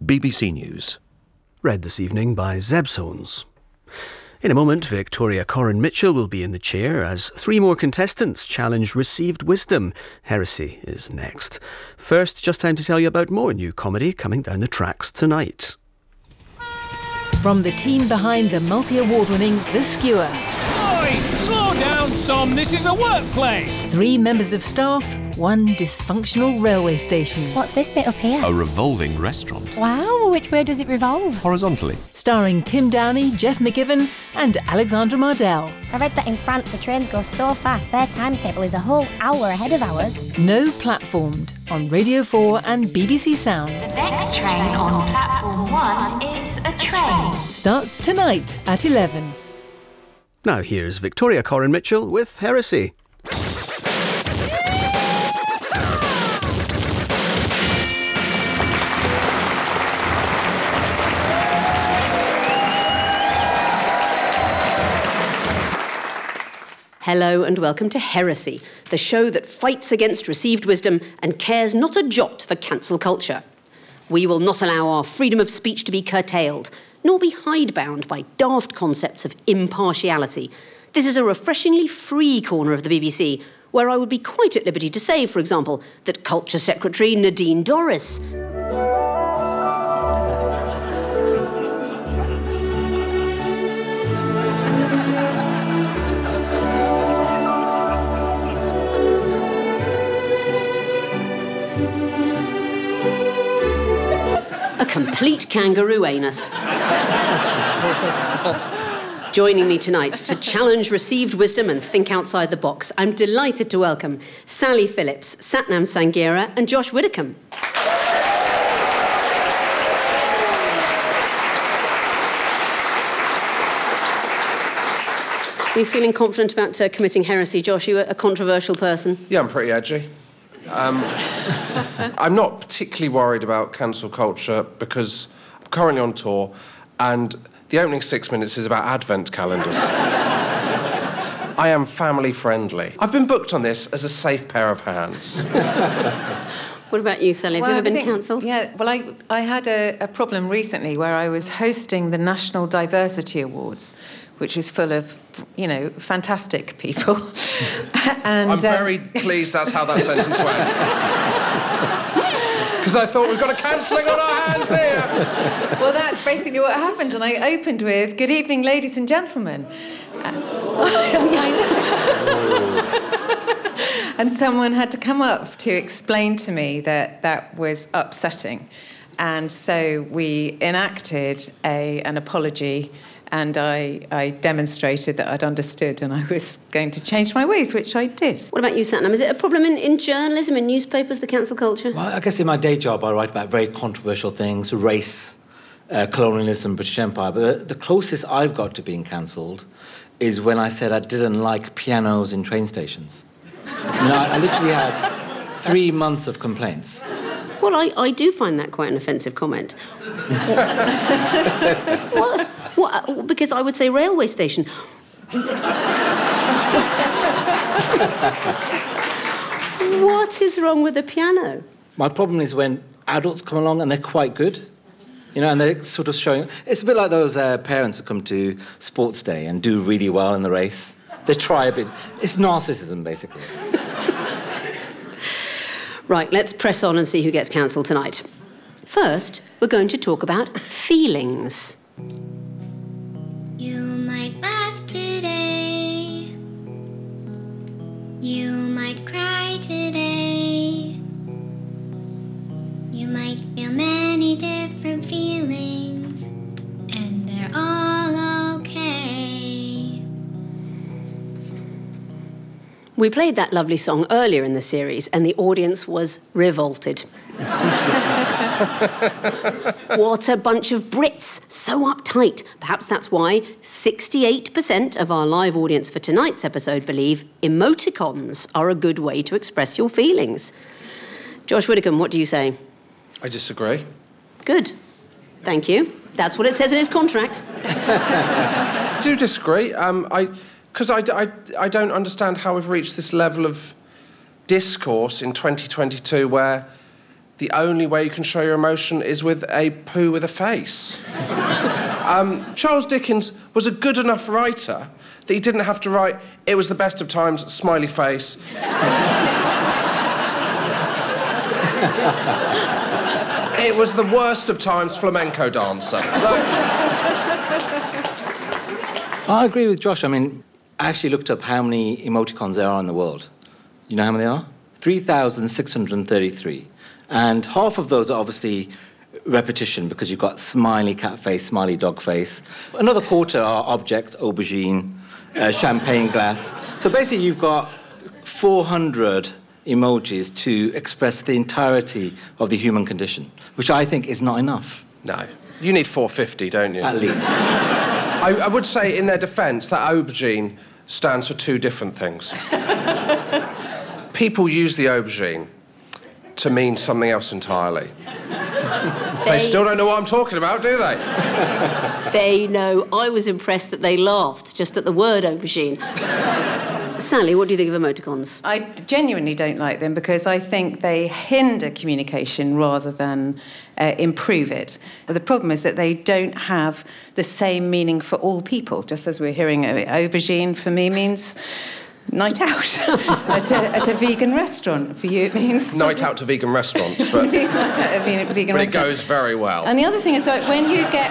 BBC News. Read this evening by Zeb Soanes. In a moment, Victoria Corin Mitchell will be in the chair as 3 more contestants challenge received wisdom. Heresy is next. First, just time to tell you about more new comedy coming down the tracks tonight. From the team behind the multi-award-winning The Skewer. Oi! Slow down, Tom. This is a workplace. 3 members of staff, 1 dysfunctional railway station. What's this bit up here? A revolving restaurant. Wow, which way does it revolve? Horizontally. Starring Tim Downey, Jeff McGiven and Alexandra Mardell. I read that in France the trains go so fast their timetable is a whole hour ahead of ours. No Platformed on Radio 4 and BBC Sound. The next train on Platform 1 is a train. Starts tonight at 11. Now here's Victoria Corin Mitchell with Heresy. Hello and welcome to Heresy, the show that fights against received wisdom and cares not a jot for cancel culture. We will not allow our freedom of speech to be curtailed, nor be hidebound by daft concepts of impartiality. This is a refreshingly free corner of the BBC, where I would be quite at liberty to say, for example, that Culture Secretary Nadine Dorries a complete kangaroo anus. Joining me tonight to challenge received wisdom and think outside the box, I'm delighted to welcome Sally Phillips, Satnam Sanghera and Josh Widdicombe. Are you feeling confident about committing heresy, Josh? Are you a controversial person? Yeah, I'm pretty edgy. I'm not particularly worried about cancel culture because I'm currently on tour and the opening 6 minutes is about advent calendars. I am family friendly. I've been booked on this as a safe pair of hands. What about you, Sally? Have you ever been cancelled? Yeah, well, I had a problem recently where I was hosting the National Diversity Awards, which is full of, fantastic people. And, I'm very pleased that's how that sentence went. Because I thought we've got a cancelling on our hands here. Well, that's basically what happened, and I opened with, "Good evening, ladies and gentlemen." And someone had to come up to explain to me that was upsetting. And so we enacted an apology, and I demonstrated that I'd understood and I was going to change my ways, which I did. What about you, Satnam? Is it a problem in journalism, in newspapers, the cancel culture? Well, I guess in my day job I write about very controversial things, race, colonialism, British Empire. But the closest I've got to being cancelled is when I said I didn't like pianos in train stations. I literally had 3 months of complaints. Well, I do find that quite an offensive comment. What? Because I would say railway station. What is wrong with the piano? My problem is when adults come along and they're quite good, and they're sort of showing... It's a bit like those parents that come to sports day and do really well in the race. They try a bit. It's narcissism, basically. Right, let's press on and see who gets cancelled tonight. First, we're going to talk about feelings. You might laugh today. You might cry today. You might feel many different feelings, and they're all okay. We played that lovely song earlier in the series, and the audience was revolted. What a bunch of Brits, so uptight. Perhaps that's why 68% of our live audience for tonight's episode believe emoticons are a good way to express your feelings. Josh Widdicombe, what do you say? I disagree. Good. Thank you. That's what it says in his contract. I do disagree. Because I don't understand how we've reached this level of discourse in 2022 where the only way you can show your emotion is with a poo with a face. Charles Dickens was a good enough writer that he didn't have to write, "It was the best of times, smiley face." It was the worst of times, flamenco dancer. I agree with Josh. I mean, I actually looked up how many emoticons there are in the world. You know how many there are? 3,633. And half of those are obviously repetition because you've got smiley cat face, smiley dog face. Another quarter are objects, aubergine, champagne glass. So basically you've got 400 emojis to express the entirety of the human condition, which I think is not enough. No. You need 450, don't you? At least. I would say, in their defence, that aubergine stands for two different things. People use the aubergine to mean something else entirely. They still don't know what I'm talking about, do they? They know. I was impressed that they laughed just at the word aubergine. Sally, what do you think of emoticons? I genuinely don't like them because I think they hinder communication rather than improve it. But the problem is that they don't have the same meaning for all people. Just as we're hearing, aubergine for me means night out at a vegan restaurant. For you, it means night out to vegan restaurant, but night out at a vegan restaurant. It goes very well. And the other thing is that when you get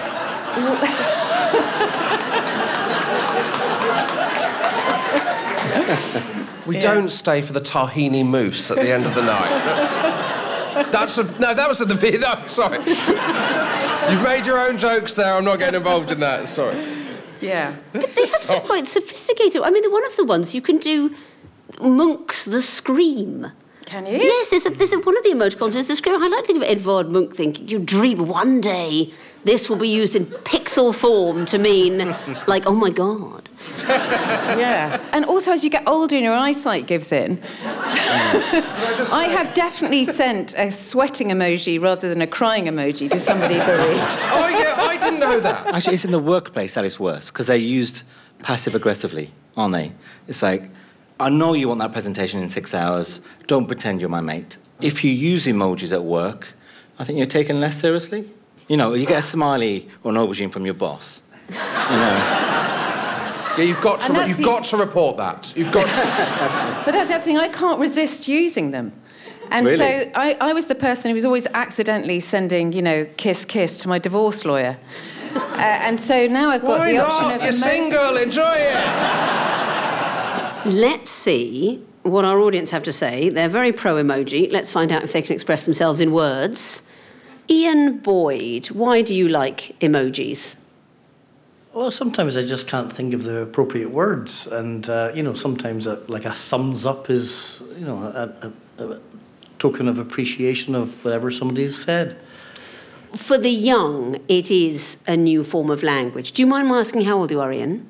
we don't stay for the tahini mousse at the end of the night. That was at the Vietnam. Sorry, you've made your own jokes there. I'm not getting involved in that. Sorry. Yeah. But they have some quite sophisticated... I mean, one of the ones you can do Munch's The Scream. Can you? Yes, there's one of the emoticons is The Scream. I like to think of Edvard Munch thinking, you dream one day this will be used in pixel form to mean, like, oh, my God. Yeah. And also, as you get older and your eyesight gives in, I have definitely sent a sweating emoji rather than a crying emoji to somebody bereaved. Oh, yeah, I didn't know that. Actually, it's in the workplace that it's worse, because they're used passive-aggressively, aren't they? It's like, I know you want that presentation in 6 hours. Don't pretend you're my mate. If you use emojis at work, I think you're taken less seriously. You know, you get a smiley or an aubergine from your boss. You know. Yeah, you've got to report that. You've got. But that's the other thing. I can't resist using them. And really? So I was the person who was always accidentally sending, kiss, kiss to my divorce lawyer. And so now I've got the option of... You're single, enjoy it! Let's see what our audience have to say. They're very pro-emoji. Let's find out if they can express themselves in words. Ian Boyd, why do you like emojis? Well, sometimes I just can't think of the appropriate words. And, sometimes a thumbs up is, a token of appreciation of whatever somebody has said. For the young, it is a new form of language. Do you mind my asking how old you are, Ian?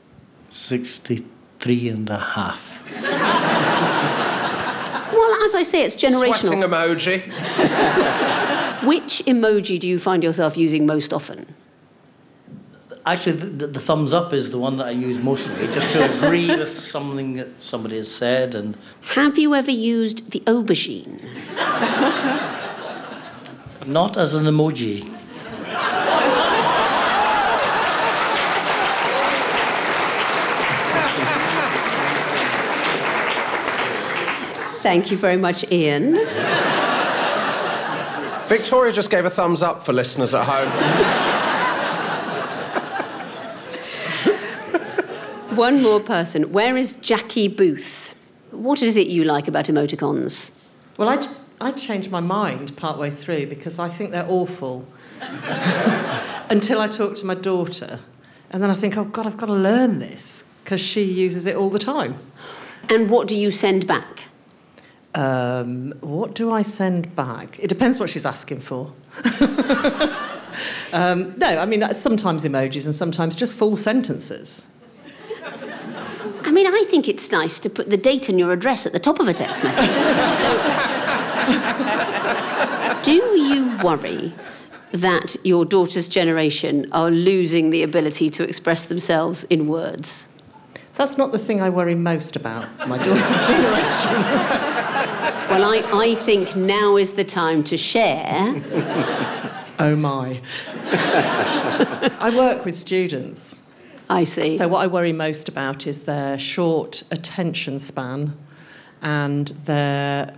63 and a half. Well, as I say, it's generational. Sweating emoji. Which emoji do you find yourself using most often? Actually, the thumbs up is the one that I use mostly, just to agree with something that somebody has said. And have you ever used the aubergine? Not as an emoji. Thank you very much, Ian. Victoria just gave a thumbs up for listeners at home. One more person. Where is Jackie Booth? What is it you like about emoticons? Well, I changed my mind partway through because I think they're awful. Until I talk to my daughter. And then I think, oh, God, I've got to learn this because she uses it all the time. And what do you send back? What do I send back? It depends what she's asking for. No, I mean, sometimes emojis and sometimes just full sentences. I mean, I think it's nice to put the date and your address at the top of a text message. So, do you worry that your daughter's generation are losing the ability to express themselves in words? That's not the thing I worry most about, my daughter's generation. Well, I think now is the time to share. Oh, my. I work with students. I see. So what I worry most about is their short attention span and the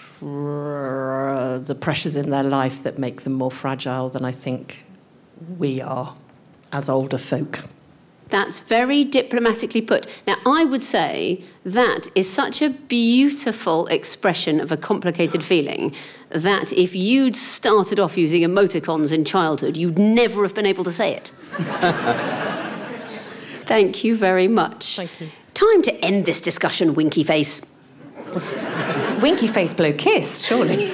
pressures in their life that make them more fragile than I think we are as older folk. That's very diplomatically put. Now, I would say that is such a beautiful expression of a complicated feeling that if you'd started off using emoticons in childhood, you'd never have been able to say it. Thank you very much. Thank you. Time to end this discussion, Winky Face. Winky face blow kiss, surely.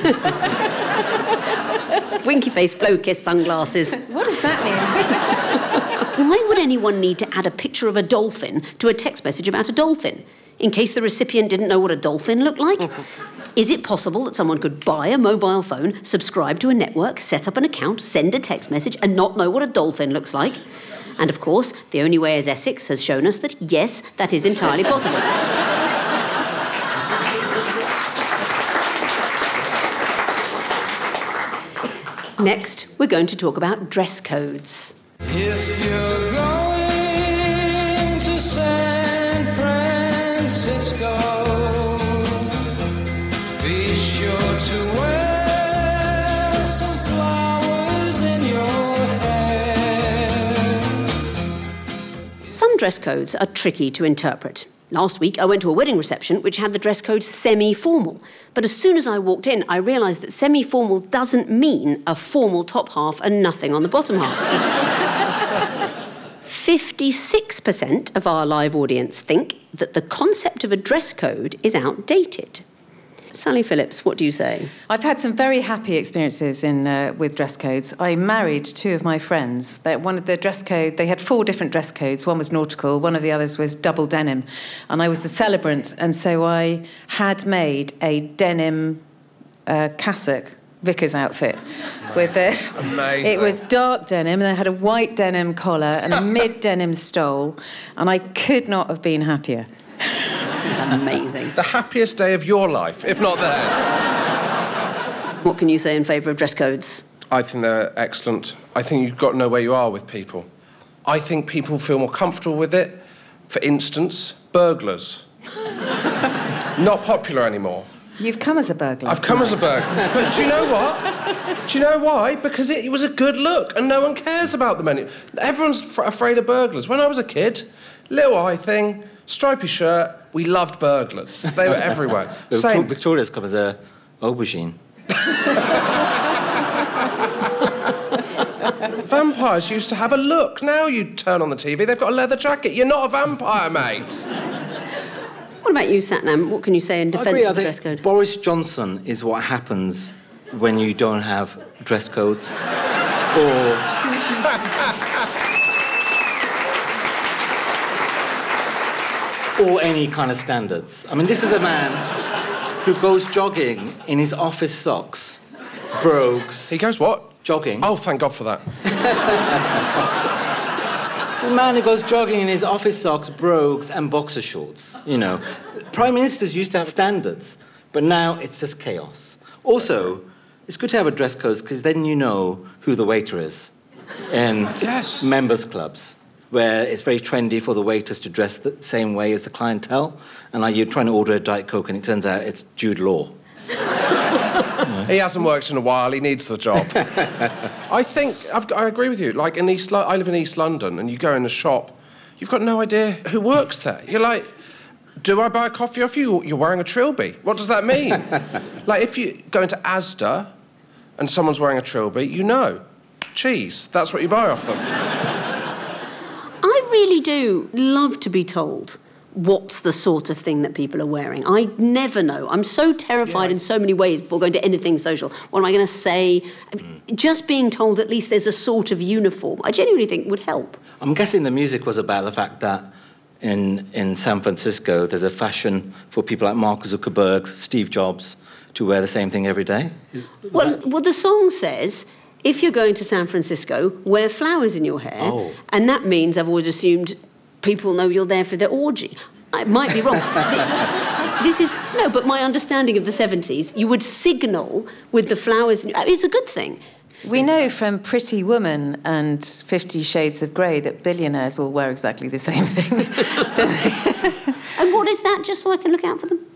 Winky Face blow kiss sunglasses. What does that mean? Why would anyone need to add a picture of a dolphin to a text message about a dolphin? In case the recipient didn't know what a dolphin looked like? Is it possible that someone could buy a mobile phone, subscribe to a network, set up an account, send a text message, and not know what a dolphin looks like? And of course, The Only Way is Essex has shown us that, yes, that is entirely possible. Next, we're going to talk about dress codes. If you're going to San Francisco, be sure to wear some flowers in your hair. Some dress codes are tricky to interpret. Last week, I went to a wedding reception which had the dress code semi-formal. But as soon as I walked in, I realised that semi-formal doesn't mean a formal top half and nothing on the bottom half. 56% of our live audience think that the concept of a dress code is outdated. Sally Phillips, what do you say? I've had some very happy experiences with dress codes. I married two of my friends. One of the dress code, they had 4 different dress codes. One was nautical, one of the others was double denim. And I was the celebrant, and so I had made a denim cassock, vicar's outfit. With Amazing. It was dark denim, and they had a white denim collar and a mid-denim stole, and I could not have been happier. That's amazing. The happiest day of your life, if not theirs. What can you say in favour of dress codes? I think they're excellent. I think you've got to know where you are with people. I think people feel more comfortable with it. For instance, burglars. Not popular anymore. You've come as a burglar. I've come as a burglar. But do you know what? Do you know why? Because it was a good look and no one cares about them anymore. Everyone's afraid of burglars. When I was a kid, little eye thing, stripy shirt, we loved burglars. They were everywhere. Victoria's come as a aubergine. Vampires used to have a look. Now you turn on the TV, they've got a leather jacket. You're not a vampire, mate. What about you, Satnam? What can you say in defence of the dress code? Boris Johnson is what happens when you don't have dress codes or any kind of standards. I mean, this is a man who goes jogging in his office socks, brogues. He goes what? Jogging. Oh, thank God for that. It's a man who goes jogging in his office socks, brogues, and boxer shorts. You know, prime ministers used to have standards, but now it's just chaos. Also, it's good to have a dress code because then you know who the waiter is in members' clubs, where it's very trendy for the waiters to dress the same way as the clientele, and like you're trying to order a Diet Coke and it turns out it's Jude Law. He hasn't worked in a while, he needs the job. I agree with you. Like, I live in East London, and you go in a shop, you've got no idea who works there. You're like, do I buy a coffee off you? You're wearing a trilby. What does that mean? Like, if you go into Asda and someone's wearing a trilby, you know. Cheese, that's what you buy off them. I really do love to be told what's the sort of thing that people are wearing. I never know. I'm so terrified in so many ways before going to anything social. What am I going to say? Just being told at least there's a sort of uniform, I genuinely think would help. I'm guessing the music was about the fact that in San Francisco there's a fashion for people like Mark Zuckerberg, Steve Jobs, to wear the same thing every day. Well, the song says, if you're going to San Francisco, wear flowers in your hair. Oh. And that means I've always assumed people know you're there for the orgy. I might be wrong. This is... No, but my understanding of the 70s, you would signal with the flowers... It's a good thing. We know from Pretty Woman and 50 Shades of Grey that billionaires all wear exactly the same thing, don't they? And what is that, just so I can look out for them?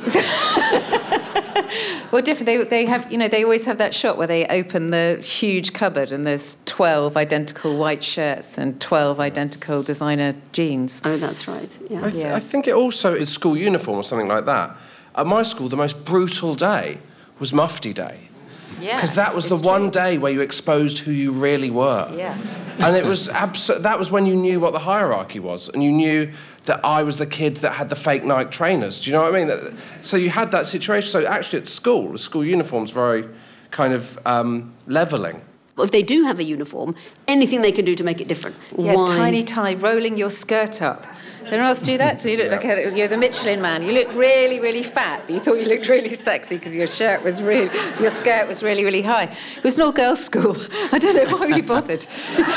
Well, different. They have, they always have that shot where they open the huge cupboard and there's 12 identical white shirts and 12 identical designer jeans. Oh, that's right. Yeah. I think it also is school uniform or something like that. At my school, the most brutal day was Mufti Day. Yeah, because that was the one day where you exposed who you really were. Yeah. And it was that was when you knew what the hierarchy was, and you knew that I was the kid that had the fake Nike trainers. Do you know what I mean? So you had that situation. So actually at school, the school uniform's very kind of levelling. Well, if they do have a uniform, anything they can do to make it different. Yeah, Why? tiny tie, rolling your skirt up. Do anyone else do that? Do you look like you're the Michelin Man? You look really, really fat, but you thought you looked really sexy because your skirt was really, really high. It was an all-girls school. I don't know why we bothered.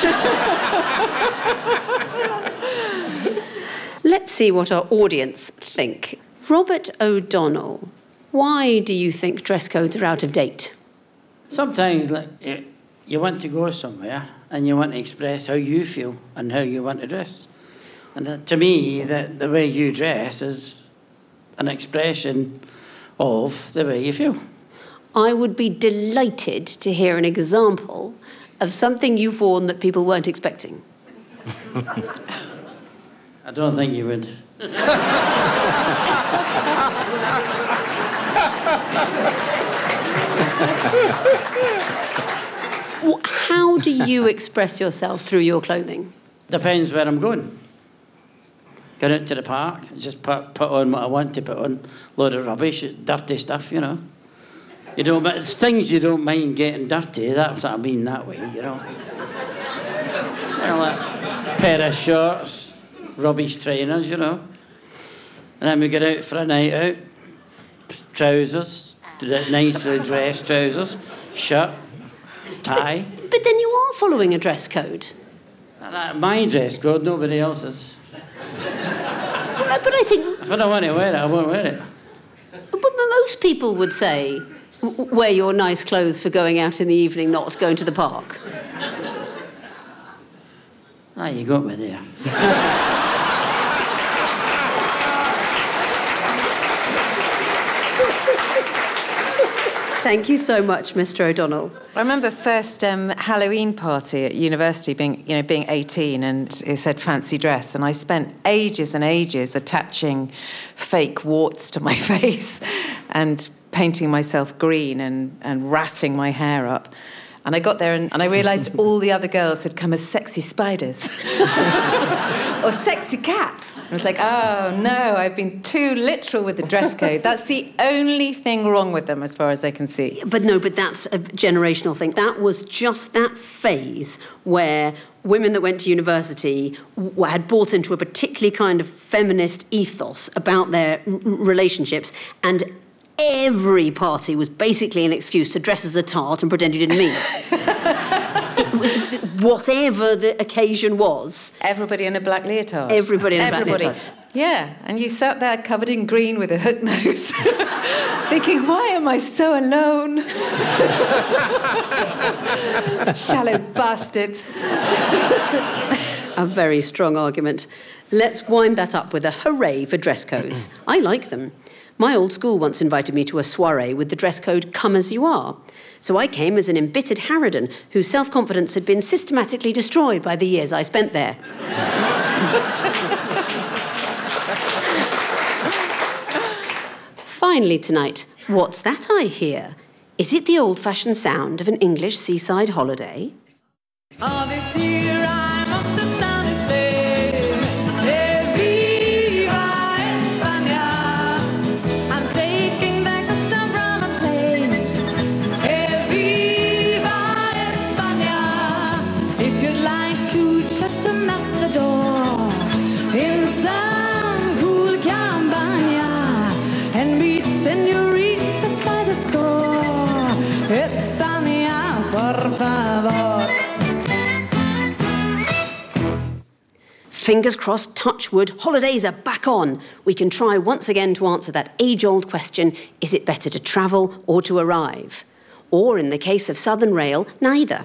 Let's see what our audience think. Robert O'Donnell, why do you think dress codes are out of date? Sometimes you want to go somewhere and you want to express how you feel and how you want to dress. And to me, the way you dress is an expression of the way you feel. I would be delighted to hear an example of something you've worn that people weren't expecting. I don't think you would. How do you express yourself through your clothing? Depends where I'm going. Going out to the park, just put on what I want to put on. Load of rubbish, dirty stuff, You don't, but it's things you don't mind getting dirty. That's what I mean that way, like a pair of shorts, rubbish trainers, And then we get out for a night out. Trousers, nicely dressed trousers, shirt, tie. But then you are following a dress code. My dress code, nobody else's. But I think... If I don't want to wear it, I won't wear it. But most people would say, wear your nice clothes for going out in the evening, not going to the park. You got me there. Thank you so much, Mr. O'Donnell. I remember first Halloween party at university, being 18, and it said fancy dress, and I spent ages and ages attaching fake warts to my face and painting myself green and ratting my hair up. And I got there and I realised all the other girls had come as sexy spiders or sexy cats. I was like, oh, no, I've been too literal with the dress code. That's the only thing wrong with them as far as I can see. But that's a generational thing. That was just that phase where women that went to university had bought into a particularly kind of feminist ethos about their relationships, and every party was basically an excuse to dress as a tart and pretend you didn't mean it. Whatever the occasion was. Everybody in a black leotard. Everybody in a black leotard. Yeah, and you sat there covered in green with a hook nose, thinking, why am I so alone? Shallow bastards. A very strong argument. Let's wind that up with a hooray for dress codes. I like them. My old school once invited me to a soirée with the dress code "Come as you are." So I came as an embittered harridan whose self-confidence had been systematically destroyed by the years I spent there. Finally tonight, what's that I hear? Is it the old-fashioned sound of an English seaside holiday? Fingers crossed, touch wood, holidays are back on. We can try once again to answer that age-old question, is it better to travel or to arrive? Or, in the case of Southern Rail, neither.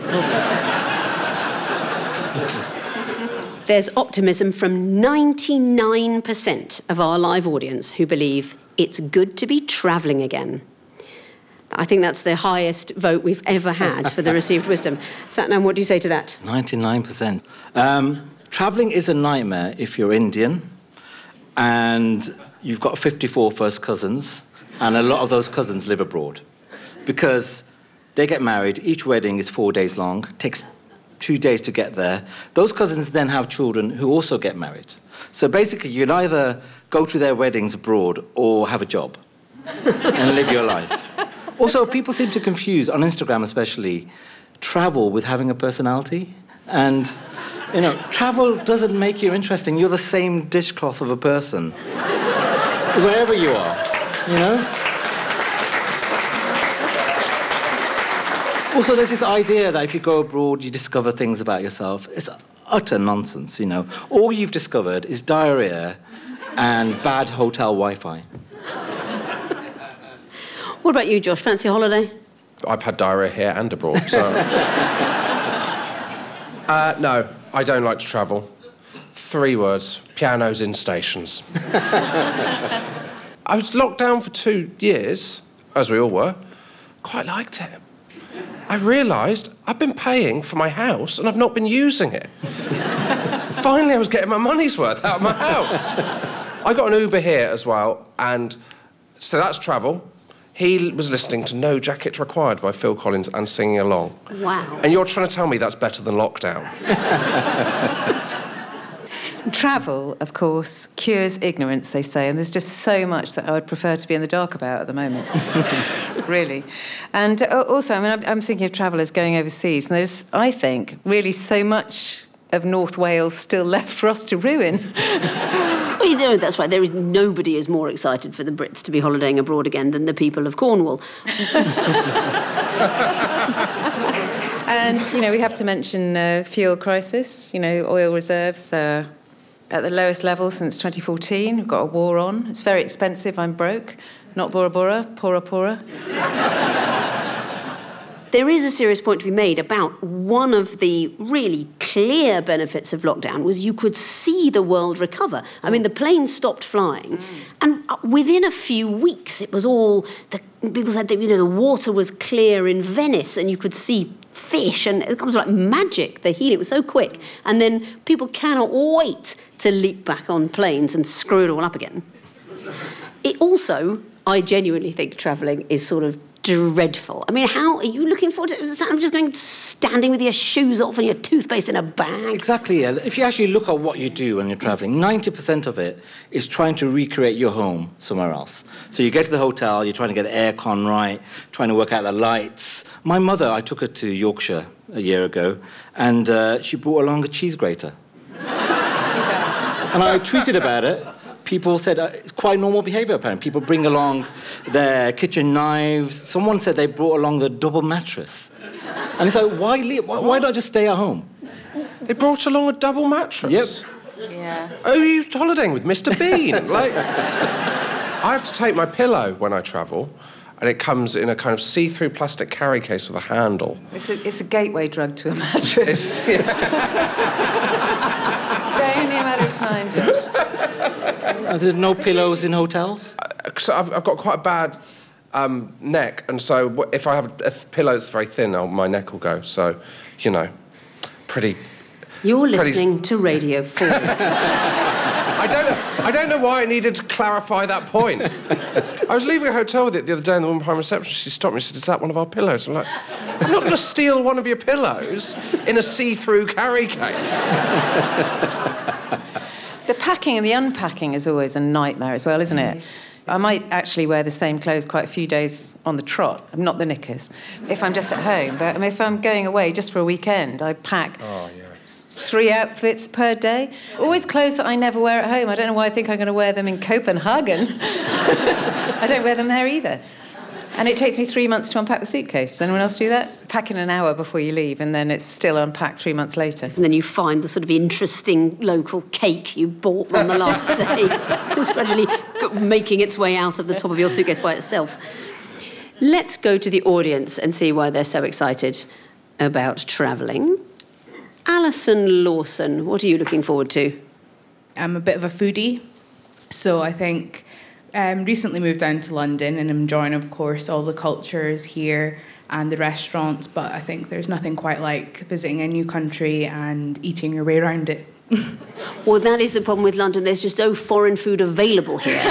There's optimism from 99% of our live audience who believe it's good to be travelling again. I think that's the highest vote we've ever had for the received wisdom. Satnam, what do you say to that? 99%. Travelling is a nightmare if you're Indian and you've got 54 first cousins and a lot of those cousins live abroad. Because they get married, each wedding is 4 days long, takes 2 days to get there. Those cousins then have children who also get married. So basically, you can either go to their weddings abroad or have a job and live your life. Also, people seem to confuse, on Instagram especially, travel with having a personality. And, you know, travel doesn't make you interesting. You're the same dishcloth of a person, wherever you are, you know? Also, there's this idea that if you go abroad, you discover things about yourself. It's utter nonsense, you know. All you've discovered is diarrhea and bad hotel Wi-Fi. What about you, Josh? Fancy a holiday? I've had diarrhea here and abroad, so... no, I don't like to travel. 3 words, pianos in stations. I was locked down for 2 years, as we all were. Quite liked it. I realised I've been paying for my house and I've not been using it. Finally, I was getting my money's worth out of my house. I got an Uber here as well, and so that's travel. He was listening to No Jacket Required by Phil Collins and singing along. Wow. And you're trying to tell me that's better than lockdown? Travel, of course, cures ignorance, they say, and there's just so much that I would prefer to be in the dark about at the moment, really. And also, I mean, I'm thinking of travellers going overseas, and there's, I think, really so much of North Wales still left for us to ruin. Well, you know, that's right. There is nobody is more excited for the Brits to be holidaying abroad again than the people of Cornwall. And, you know, we have to mention fuel crisis. You know, oil reserves are at the lowest level since 2014. We've got a war on. It's very expensive. I'm broke. Not Bora Bora, Pora Pora. There is a serious point to be made about one of the really clear benefits of lockdown was you could see the world recover. I mean, the planes stopped flying, and within a few weeks, it was all... people said that, you know, the water was clear in Venice, and you could see fish, and it was like magic, the healing. It was so quick. And then people cannot wait to leap back on planes and screw it all up again. It also, I genuinely think travelling is sort of dreadful. I mean, how are you looking forward to it? I'm just going standing with your shoes off and your toothpaste in a bag. Exactly, yeah. If you actually look at what you do when you're travelling, 90% of it is trying to recreate your home somewhere else. So you get to the hotel, you're trying to get the aircon right, trying to work out the lights. My mother, I took her to Yorkshire a year ago, and she brought along a cheese grater. And I tweeted about it. People said it's quite normal behaviour, apparently. People bring along their kitchen knives. Someone said they brought along the double mattress. And it's like, why not just stay at home? They brought along a double mattress? Yep. Yeah. Oh, are you holidaying with Mr. Bean? Like, I have to take my pillow when I travel, and it comes in a kind of see-through plastic carry case with a handle. It's a gateway drug to a mattress. It's only a matter of time, Josh. Are there no pillows in hotels? So I've got quite a bad neck, and so if I have a pillow that's very thin, my neck will go. So, you know, pretty... You're listening to Radio 4. I don't know why I needed to clarify that point. I was leaving a hotel with it the other day, and the woman behind reception, she stopped me and said, "Is that one of our pillows?" I'm like, I'm not going to steal one of your pillows in a see-through carry case. The packing and the unpacking is always a nightmare as well, isn't it? I might actually wear the same clothes quite a few days on the trot. I'm not the knickers, if I'm just at home. But if I'm going away just for a weekend, I pack 3 outfits per day. Always clothes that I never wear at home. I don't know why I think I'm going to wear them in Copenhagen. I don't wear them there either. And it takes me 3 months to unpack the suitcase. Does anyone else do that? Pack in an hour before you leave, and then it's still unpacked 3 months later. And then you find the sort of interesting local cake you bought on the last day. It's gradually making its way out of the top of your suitcase by itself. Let's go to the audience and see why they're so excited about travelling. Alison Lawson, what are you looking forward to? I'm a bit of a foodie, so I think recently moved down to London and I'm enjoying, of course, all the cultures here and the restaurants, but I think there's nothing quite like visiting a new country and eating your way around it. Well, that is the problem with London. There's just no foreign food available here.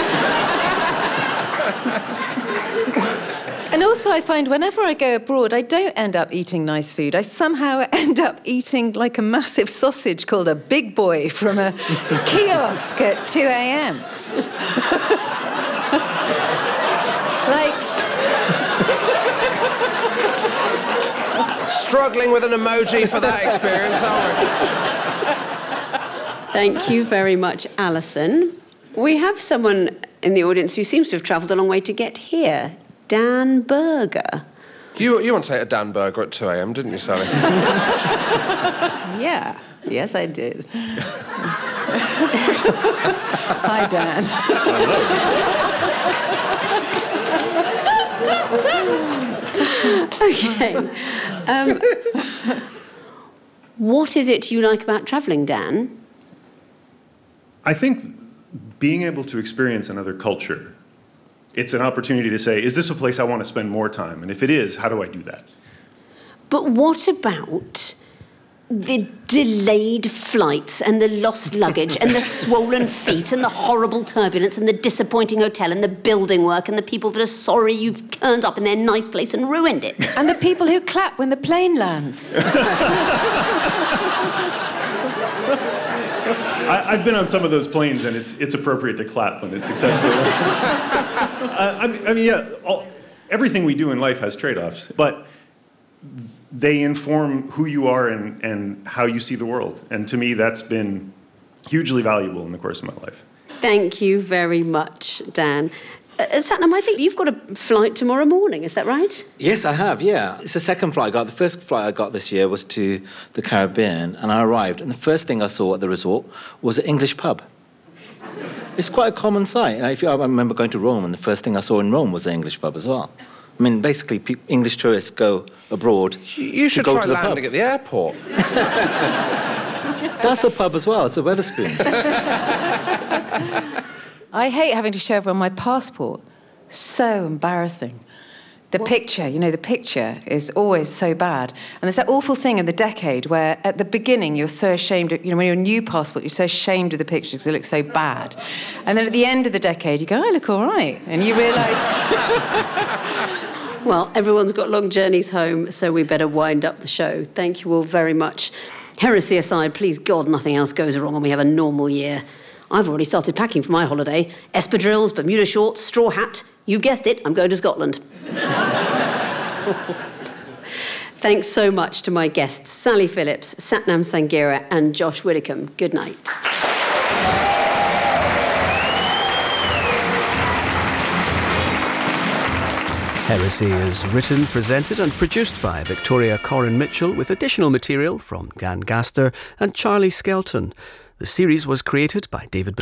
And also I find whenever I go abroad, I don't end up eating nice food. I somehow end up eating like a massive sausage called a Big Boy from a kiosk at 2 a.m. Struggling with an emoji for that experience, aren't we? Thank you very much, Alison. We have someone in the audience who seems to have travelled a long way to get here. Dan Berger. You once ate a Dan Burger at 2 a.m, didn't you, Sally? Yeah. Yes, I did. Hi, Dan. Okay. What is it you like about travelling, Dan? I think being able to experience another culture, it's an opportunity to say, is this a place I want to spend more time? And if it is, how do I do that? But what about the delayed flights and the lost luggage and the swollen feet and the horrible turbulence and the disappointing hotel and the building work and the people that are sorry you've turned up in their nice place and ruined it? And the people who clap when the plane lands. I've been on some of those planes, and it's appropriate to clap when it's successful. Everything we do in life has trade-offs, but they inform who you are and how you see the world. And to me, that's been hugely valuable in the course of my life. Thank you very much, Dan. Satnam, I think you've got a flight tomorrow morning, is that right? Yes, I have, yeah. It's the second flight I got. The first flight I got this year was to the Caribbean, and I arrived, and the first thing I saw at the resort was an English pub. It's quite a common sight. I remember going to Rome, and the first thing I saw in Rome was an English pub as well. I mean, basically, English tourists go abroad You should to go try to the landing pub. at the airport. That's a pub as well. It's a Wetherspoons. I hate having to show everyone my passport. So embarrassing. The picture is always so bad. And there's that awful thing in the decade where at the beginning you're so ashamed, when you're a new passport, you're so ashamed of the picture because it looks so bad. And then at the end of the decade you go, I look all right. And you realise... Well, everyone's got long journeys home, so we better wind up the show. Thank you all very much. Heresy aside, please God, nothing else goes wrong and we have a normal year. I've already started packing for my holiday. Espadrilles, Bermuda shorts, straw hat. You've guessed it, I'm going to Scotland. Thanks so much to my guests, Sally Phillips, Satnam Sanghera and Josh Widdicombe. Good night. Heresy is written, presented and produced by Victoria Corin Mitchell with additional material from Dan Gaster and Charlie Skelton. The series was created by David